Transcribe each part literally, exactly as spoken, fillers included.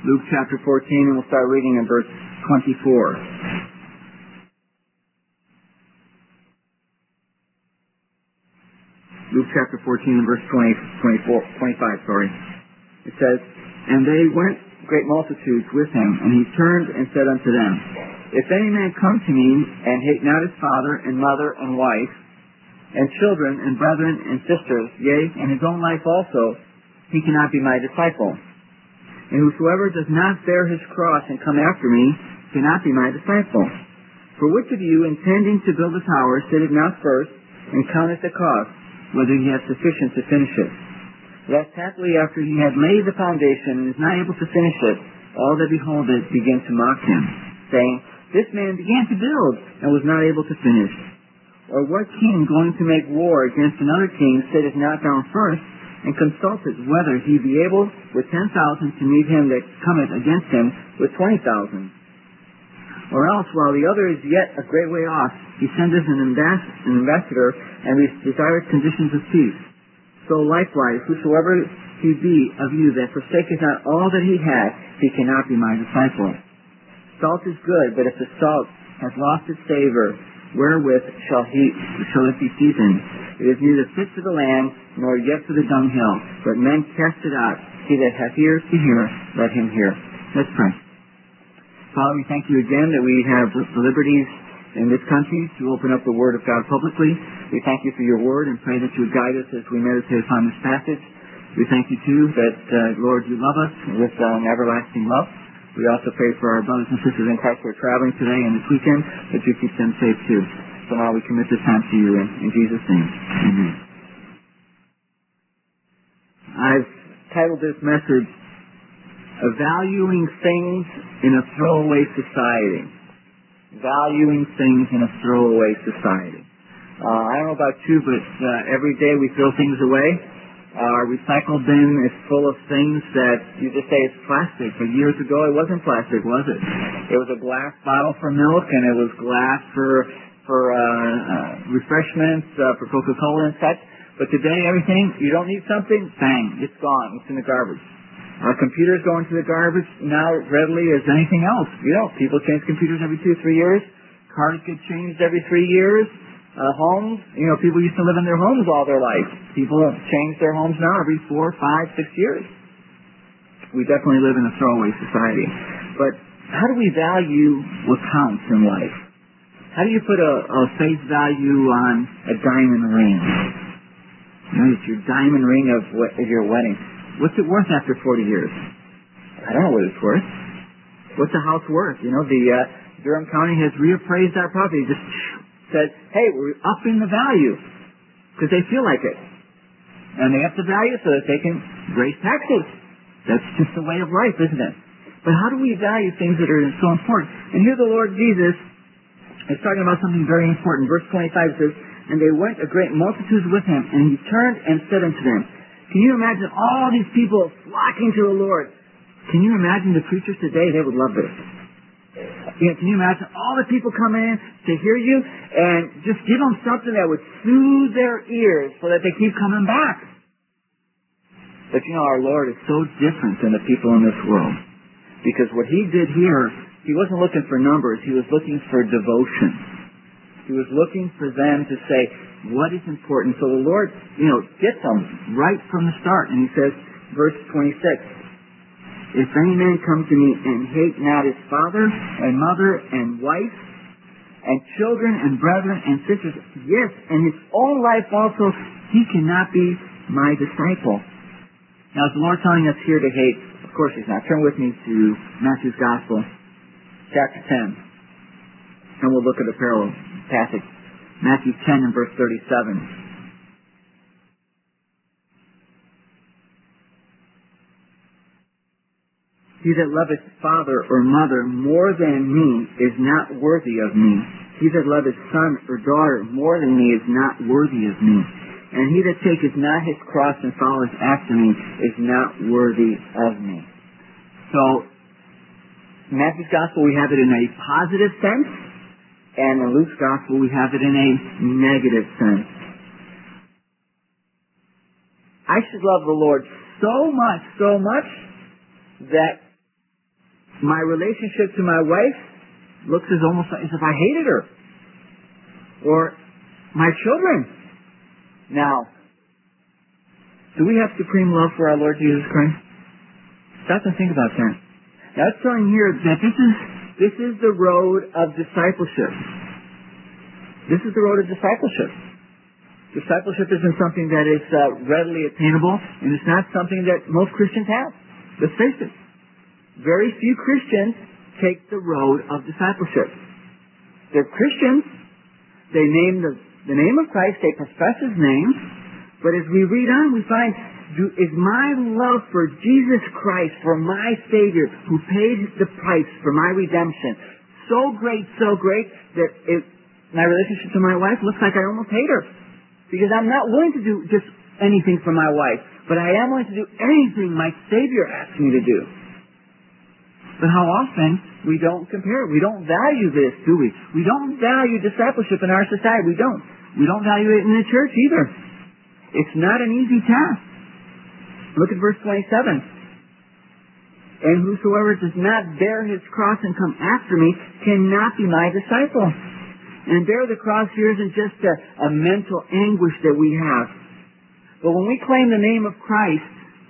Luke chapter fourteen, and we'll start reading in verse twenty-four. Luke chapter fourteen and verse twenty, twenty-four, twenty-five, sorry. It says, "And they went great multitudes with him, and he turned and said unto them, If any man come to me, and hate not his father, and mother, and wife, and children, and brethren, and sisters, yea, and his own life also, he cannot be my disciple. And whosoever does not bear his cross and come after me cannot be my disciple. For which of you, intending to build a tower, sitteth not first, and counteth the cost, whether he hath sufficient to finish it? Lest happily after he had laid the foundation, and is not able to finish it, all that behold it begin to mock him, saying, This man began to build, and was not able to finish. Or what king going to make war against another king sitteth not down first, and consulteth whether he be able with ten thousand to meet him that cometh against him with twenty thousand? Or else, while the other is yet a great way off, he sendeth an, ambas- an ambassador, and desireth conditions of peace. So likewise, whosoever he be of you that forsaketh not all that he hath, he cannot be my disciple. Salt is good, but if the salt hath lost its savor, wherewith shall he shall it be seasoned? It is neither fit for the land, nor yet for the dunghill, but men cast it out. He that hath ears to hear, let him hear." Let's pray. Father, we thank you again that we have the liberties in this country to open up the Word of God publicly. We thank you for your Word and pray that you would guide us as we meditate upon this passage. We thank you, too, that, uh, Lord, you love us with uh, an everlasting love. We also pray for our brothers and sisters in Christ who are traveling today and this weekend, that you keep them safe, too. So now we commit this time to you in, in Jesus' name. Amen. I've titled this message, Valuing Things in a Throwaway Society. Valuing Things in a Throwaway Society. Uh, I don't know about you, but uh, every day we throw things away. Uh, our recycle bin is full of things that you just say it's plastic. But years ago it wasn't plastic, was it? It was a glass bottle for milk, and it was glass for for uh, uh, refreshments, uh, for Coca-Cola and such. But today everything, you don't need something, bang, it's gone. It's in the garbage. Our computers go into the garbage now readily as anything else. You know, people change computers every two, three years. Cars get changed every three years. Uh, homes, you know, people used to live in their homes all their life. People change their homes now every four, five, six years. We definitely live in a throwaway society. But how do we value what counts in life? How do you put a, a face value on a diamond ring? You know, it's your diamond ring of, what, of your wedding. What's it worth after forty years? I don't know what it's worth. What's a house worth? You know, the uh, Durham County has reappraised our property. Just said, hey, we're upping the value because they feel like it. And they up the value so that they can raise taxes. That's just the way of life, isn't it? But how do we value things that are so important? And here the Lord Jesus is talking about something very important. Verse twenty-five says, "And they went a great multitude with him, and he turned and said unto them," can you imagine all these people flocking to the Lord? Can you imagine the preachers today? They would love this. You know, can you imagine all the people come in to hear you and just give them something that would soothe their ears so that they keep coming back? But you know, our Lord is so different than the people in this world. Because what he did here, he wasn't looking for numbers. He was looking for devotion. He was looking for them to say, what is important? So the Lord, you know, gets them right from the start. And he says, verse twenty-six, "If any man come to me and hate not his father and mother and wife and children and brethren and sisters, yes, and his own life also, he cannot be my disciple." Now, is the Lord telling us here to hate? Of course he's not. Turn with me to Matthew's Gospel, chapter ten. And we'll look at a parallel passage. Matthew ten and verse thirty-seven. "He that loveth father or mother more than me is not worthy of me. He that loveth son or daughter more than me is not worthy of me. And he that taketh not his cross and followeth after me is not worthy of me." So, in Matthew's Gospel we have it in a positive sense, and in Luke's Gospel we have it in a negative sense. I should love the Lord so much, so much, that my relationship to my wife looks as almost as if I hated her. Or my children. Now, do we have supreme love for our Lord Jesus Christ? Stop and think about that. Now it's telling here that this is this is the road of discipleship. This is the road of discipleship. Discipleship isn't something that is uh, readily attainable, and it's not something that most Christians have. Let's face it. Very few Christians take the road of discipleship. They're Christians. They name the, the name of Christ. They profess His name. But as we read on, we find, do, is my love for Jesus Christ, for my Savior, who paid the price for my redemption, so great, so great, that it, my relationship to my wife looks like I almost hate her. Because I'm not willing to do just anything for my wife, but I am willing to do anything my Savior asks me to do. But how often we don't compare. We don't value this, do we? We don't value discipleship in our society. We don't. We don't value it in the church either. It's not an easy task. Look at verse twenty-seven. And whosoever does not bear his cross and come after me cannot be my disciple. And bear the cross here isn't just a, a mental anguish that we have. But when we claim the name of Christ,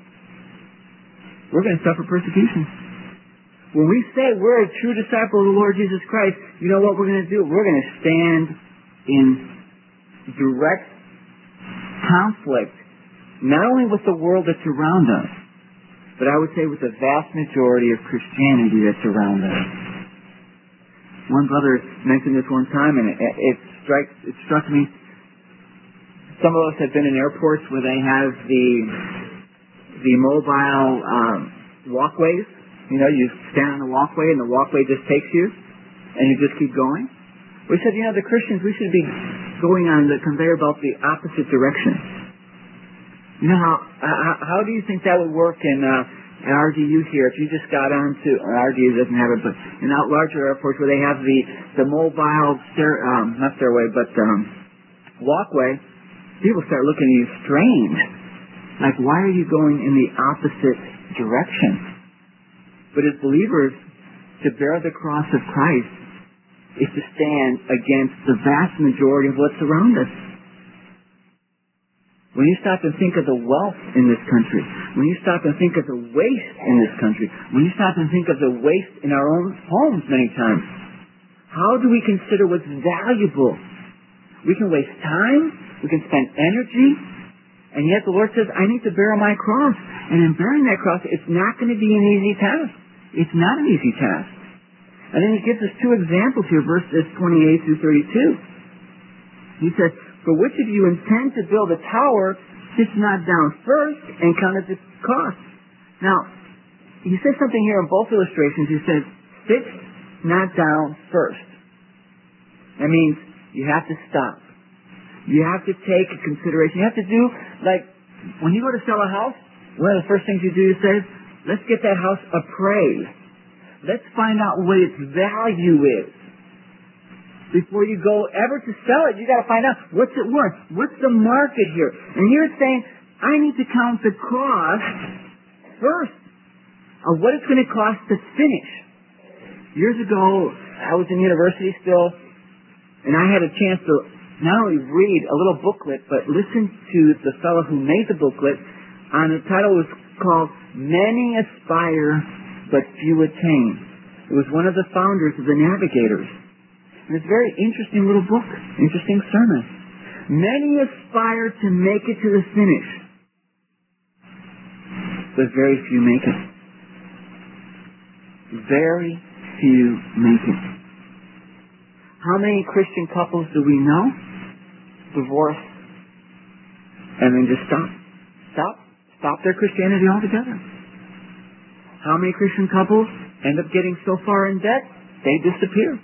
we're going to suffer persecution. When we say we're a true disciple of the Lord Jesus Christ, you know what we're going to do? We're going to stand in direct conflict, not only with the world that's around us, but I would say with the vast majority of Christianity that's around us. One brother mentioned this one time, and it, it, strikes, it struck me. Some of us have been in airports where they have the the mobile um, walkways. You know, you stand on the walkway, and the walkway just takes you, and you just keep going. We said, you know, the Christians, we should be going on the conveyor belt the opposite direction. You know, how how, how do you think that would work in uh, an R D U here? If you just got onto, or R D U doesn't have it, but in out larger airports where they have the the mobile stair, um, not stairway, but um, walkway, people start looking at you strange. Like, why are you going in the opposite direction? But as believers, to bear the cross of Christ is to stand against the vast majority of what's around us. When you stop and think of the wealth in this country, when you stop and think of the waste in this country, when you stop and think of the waste in our own homes many times, how do we consider what's valuable? We can waste time, we can spend energy, and yet the Lord says, I need to bear my cross. And in bearing that cross, it's not going to be an easy task. It's not an easy task. And then he gives us two examples here, verses twenty-eight through thirty-two. He says, for which of you intend to build a tower sits not down first and counteth its cost? Now, he says something here in both illustrations. He says, sit not down first. That means you have to stop. You have to take a consideration. You have to do, like, when you go to sell a house, one of the first things you do is say, let's get that house appraised. Let's find out what its value is. Before you go ever to sell it, you got to find out what's it worth. What's the market here? And here it's saying, I need to count the cost first of what it's going to cost to finish. Years ago, I was in university still, and I had a chance to not only read a little booklet, but listen to the fellow who made the booklet. On the title was called Many Aspire, But Few Attain. It was one of the founders of the Navigators. And it's a very interesting little book, interesting sermon. Many aspire to make it to the finish, but very few make it. Very few make it. How many Christian couples do we know divorce and then just stop? Stop. Stop their Christianity altogether. How many Christian couples end up getting so far in debt, they disappear?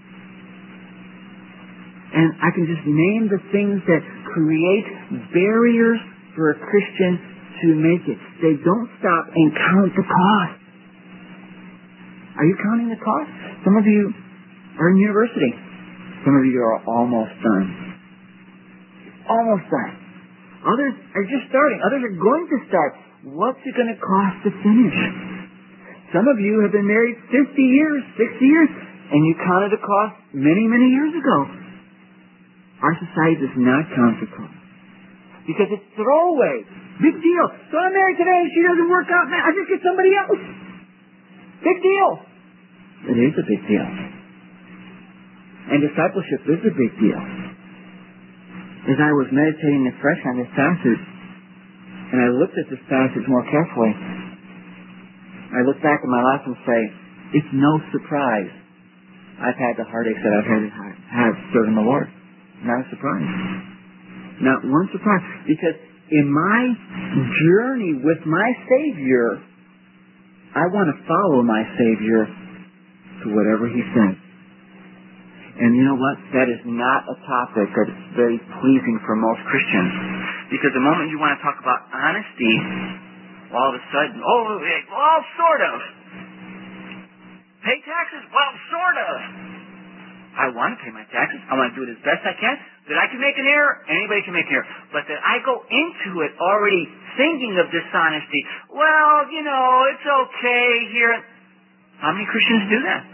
And I can just name the things that create barriers for a Christian to make it. They don't stop and count the cost. Are you counting the cost? Some of you are in university. Some of you are almost done. Almost done. Others are just starting. Others are going to start. What's it going to cost to finish? Some of you have been married fifty years, sixty years, and you counted the cost many, many years ago. Our society does not count the cost. Because it's throwaway. Big deal. So I'm married today and she doesn't work out. Man, I just get somebody else. Big deal. It is a big deal. And discipleship is a big deal. As I was meditating afresh on this passage, and I looked at this passage more carefully, I look back at my life and say, it's no surprise I've had the heartaches that I've had, had serving the Lord. Not a surprise. Not one surprise. Because in my journey with my Savior, I want to follow my Savior to whatever He says. And you know what? That is not a topic that is very pleasing for most Christians. Because the moment you want to talk about honesty, all of a sudden, oh, well, sort of. Pay taxes? Well, sort of. I want to pay my taxes. I want to do it as best I can. That I can make an error, anybody can make an error. But that I go into it already thinking of dishonesty. Well, you know, it's okay here. How many Christians do that?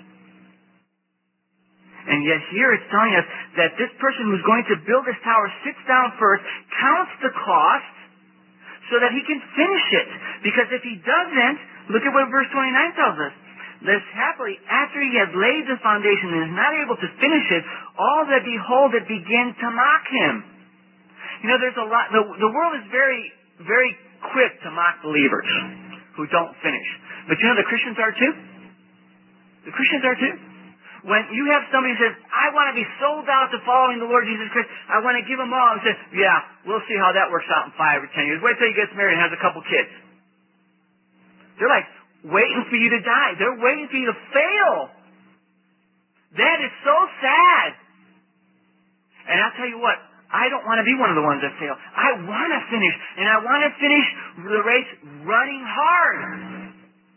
And yet here it's telling us that this person who's going to build this tower sits down first, counts the cost, so that he can finish it. Because if he doesn't, look at what verse twenty-nine tells us. Lest happily, after he had laid the foundation and is not able to finish it, all that behold it begin to mock him. You know, there's a lot, the, the world is very, very quick to mock believers who don't finish. But you know the Christians are too? The Christians are too. When you have somebody who says, I want to be sold out to following the Lord Jesus Christ, I want to give them all, and say, yeah, we'll see how that works out in five or ten years. Wait till he gets married and has a couple kids. They're like waiting for you to die. They're waiting for you to fail. That is so sad. And I'll tell you what, I don't want to be one of the ones that fail. I want to finish, and I want to finish the race running hard.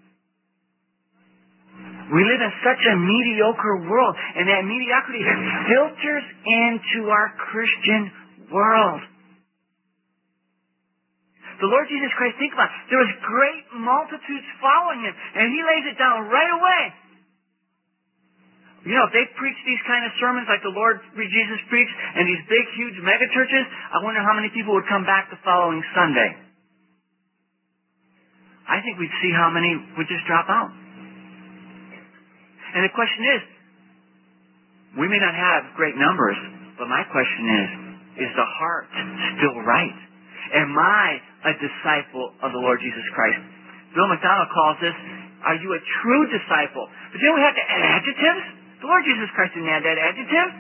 We live in such a mediocre world, and that mediocrity filters into our Christian world. The Lord Jesus Christ, think about it. There was great multitudes following Him, and He lays it down right away. You know, if they preach these kind of sermons like the Lord Jesus preached, and these big, huge mega churches, I wonder how many people would come back the following Sunday. I think we'd see how many would just drop out. And the question is, we may not have great numbers, but my question is, is the heart still right? Am I a disciple of the Lord Jesus Christ? Bill McDonald calls this, are you a true disciple? But you don't have to add adjectives. The Lord Jesus Christ didn't add that adjective.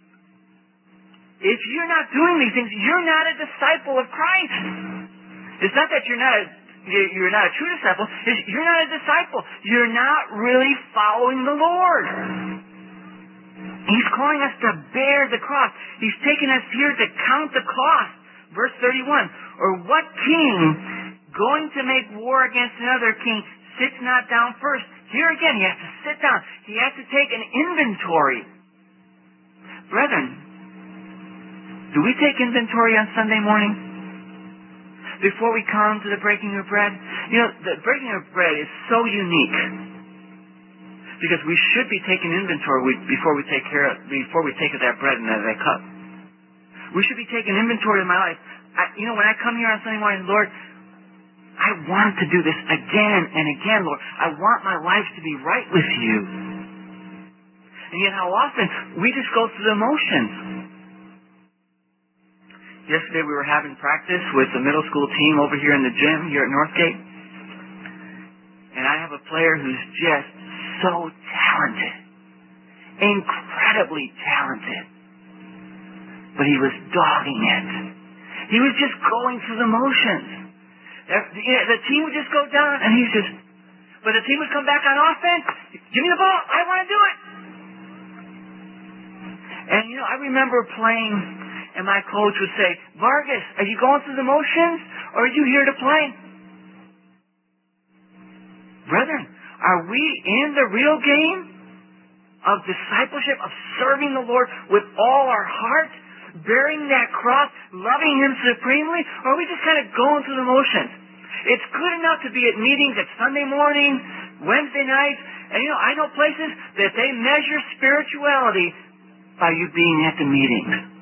If you're not doing these things, you're not a disciple of Christ. It's not that you're not a You're not a true disciple. You're not a disciple. You're not really following the Lord. He's calling us to bear the cross. He's taking us here to count the cost. Verse thirty-one. Or what king going to make war against another king sits not down first? Here again, he has to sit down. He has to take an inventory. Brethren, do we take inventory on Sunday morning? Before we come to the breaking of bread? You know, the breaking of bread is so unique. Because we should be taking inventory before we take care of, before we take of that bread and that cup. We should be taking inventory of my life. I, you know, when I come here on Sunday morning, Lord, I want to do this again and again, Lord. I want my life to be right with you. And yet how often we just go through the motions. Yesterday we were having practice with the middle school team over here in the gym here at Northgate. And I have a player who's just so talented. Incredibly talented. But he was dogging it. He was just going through the motions. The team would just go down and he's just... But the team would come back on offense. Give me the ball. I want to do it. And you know, I remember playing... And my coach would say, Vargas, are you going through the motions or are you here to play? Brethren, are we in the real game of discipleship, of serving the Lord with all our heart, bearing that cross, loving Him supremely, or are we just kind of going through the motions? It's good enough to be at meetings at Sunday morning, Wednesday nights, and you know, I know places that they measure spirituality by you being at the meetings.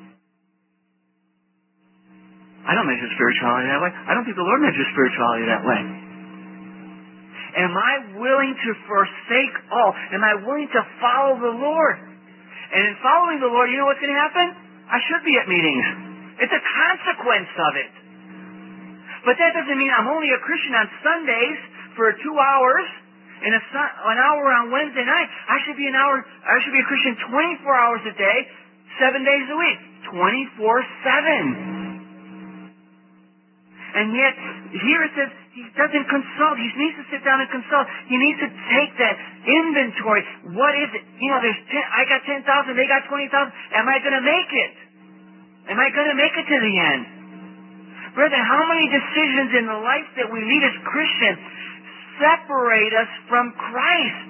I don't measure spirituality that way. I don't think the Lord measures spirituality that way. Am I willing to forsake all? Am I willing to follow the Lord? And in following the Lord, you know what's going to happen? I should be at meetings. It's a consequence of it. But that doesn't mean I'm only a Christian on Sundays for two hours and a sun, an hour on Wednesday night. I should be an hour. I should be a Christian twenty-four hours a day, seven days a week, twenty-four seven. And yet, here it says he doesn't consult. He needs to sit down and consult. He needs to take that inventory. What is it? You know, there's ten, I got ten thousand, they got twenty thousand. Am I going to make it? Am I going to make it to the end? Brother, how many decisions in the life that we lead as Christians separate us from Christ?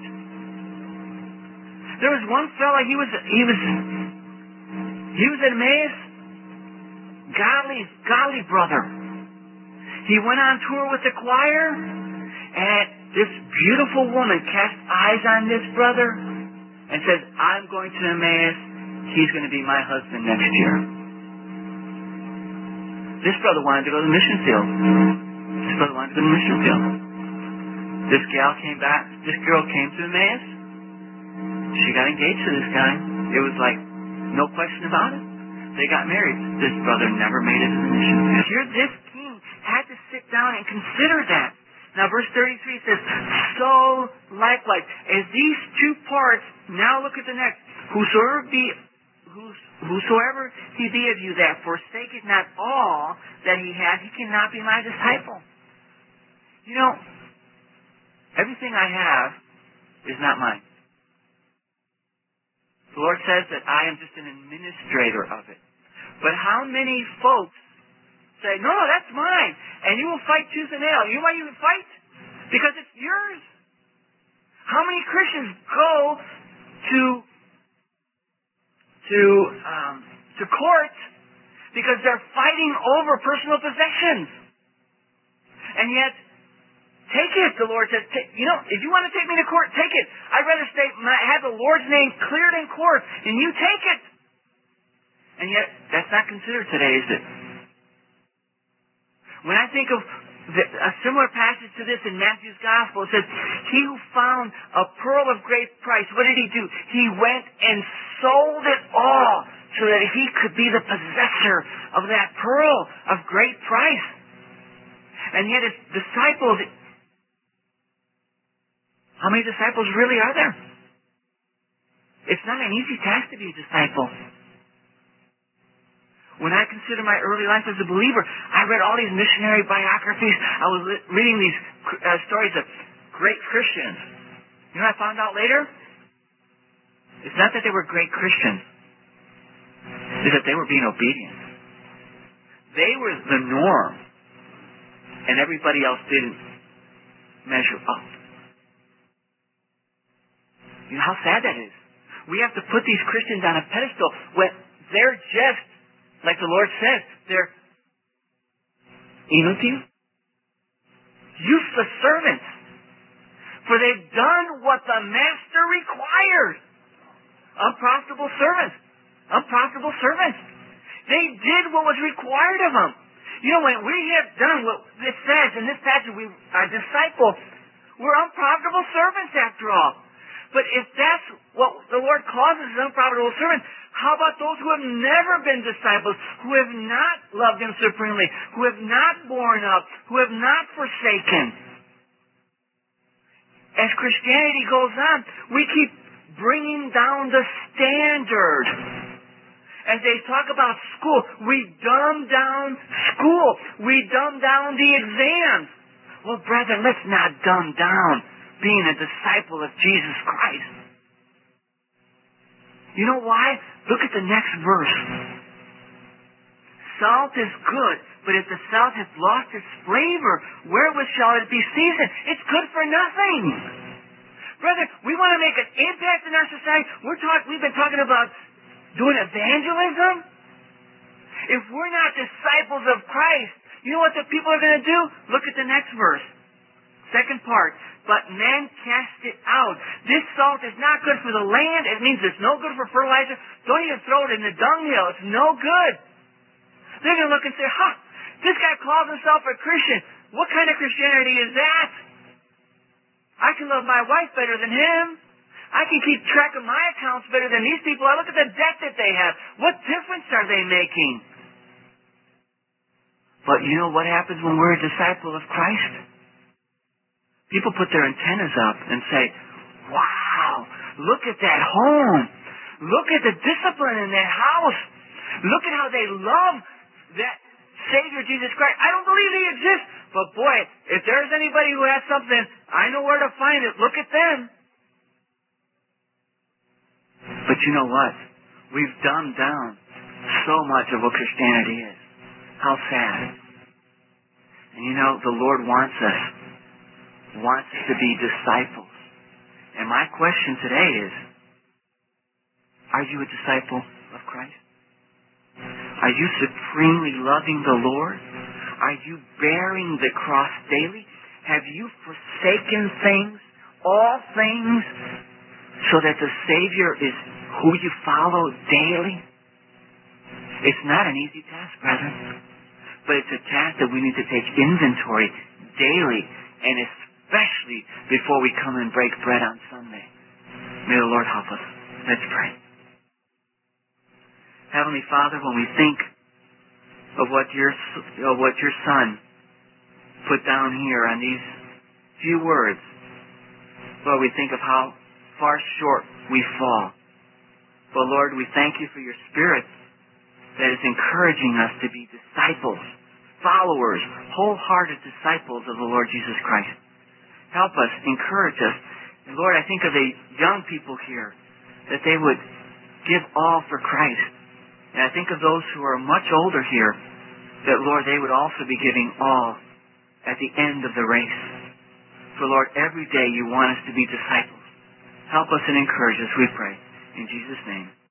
There was one fella, he was, he was, he was at Emmaus, godly, godly brother. He went on tour with the choir, and this beautiful woman cast eyes on this brother and says, I'm going to Emmaus. He's going to be my husband next year. This brother wanted to go to the mission field. This brother wanted to go to the mission field. This gal came back. This girl came to Emmaus. She got engaged to this guy. It was like, no question about it. They got married. This brother never made it to the mission field. Here, this had to sit down and consider that. Now verse thirty-three says, so likewise, as these two parts, now look at the next, whosoever be, whos, whosoever he be of you that forsaketh not all that he hath, he cannot be my disciple. You know, everything I have is not mine. The Lord says that I am just an administrator of it. But how many folks say, no, no, that's mine. And you will fight tooth and nail. You know why you would fight? Because it's yours. How many Christians go to to um, to court because they're fighting over personal possessions? And yet, take it, the Lord says. Take, you know, if you want to take me to court, take it. I'd rather stay, have the Lord's name cleared in court, and you take it. And yet, that's not considered today, is it? When I think of the, a similar passage to this in Matthew's Gospel, it says, he who found a pearl of great price, what did he do? He went and sold it all so that he could be the possessor of that pearl of great price. And yet his disciples, how many disciples really are there? It's not an easy task to be a disciple. When I consider my early life as a believer, I read all these missionary biographies. I was reading these uh, stories of great Christians. You know what I found out later? It's not that they were great Christians. It's that they were being obedient. They were the norm. And everybody else didn't measure up. You know how sad that is? We have to put these Christians on a pedestal when they're just, like the Lord says, they're inutile, useless servants. For they've done what the master requires. Unprofitable servants. Unprofitable servants. They did what was required of them. You know, when we have done what this says in this passage, we are disciples, we're unprofitable servants after all. But if that's what the Lord calls us as unprofitable servants, how about those who have never been disciples, who have not loved Him supremely, who have not borne up, who have not forsaken? As Christianity goes on, we keep bringing down the standard. As they talk about school, we dumb down school. We dumb down the exams. Well, brethren, let's not dumb down being a disciple of Jesus Christ. You know why? Look at the next verse. Salt is good, but if the salt has lost its flavor, wherewith shall it be seasoned? It's good for nothing. Brother, we want to make an impact in our society. We're talk, we've been talking about doing evangelism. If we're not disciples of Christ, you know what the people are going to do? Look at the next verse. Second part. but men cast it out. This salt is not good for the land. It means it's no good for fertilizer. Don't even throw it in the dunghill. It's no good. They're going to look and say, huh, this guy calls himself a Christian. What kind of Christianity is that? I can love my wife better than him. I can keep track of my accounts better than these people. I look at the debt that they have. What difference are they making? But you know what happens when we're a disciple of Christ? People put their antennas up and say, wow, look at that home. Look at the discipline in that house. Look at how they love that Savior Jesus Christ. I don't believe He exists. But boy, if there's anybody who has something, I know where to find it. Look at them. But you know what? We've dumbed down so much of what Christianity is. How sad. And you know, the Lord wants us, wants us to be disciples. And my question today is, are you a disciple of Christ? Are you supremely loving the Lord? Are you bearing the cross daily? Have you forsaken things, all things, so that the Savior is who you follow daily? It's not an easy task, brethren. But it's a task that we need to take inventory daily, and especially before we come and break bread on Sunday. May the Lord help us. Let's pray. Heavenly Father, when we think of what your, of what your Son put down here on these few words, Lord, we think of how far short we fall. But Lord, we thank you for your Spirit that is encouraging us to be disciples, followers, wholehearted disciples of the Lord Jesus Christ. Help us, encourage us. And Lord, I think of the young people here, that they would give all for Christ. And I think of those who are much older here, that Lord, they would also be giving all at the end of the race. For Lord, every day you want us to be disciples. Help us and encourage us, we pray. In Jesus' name.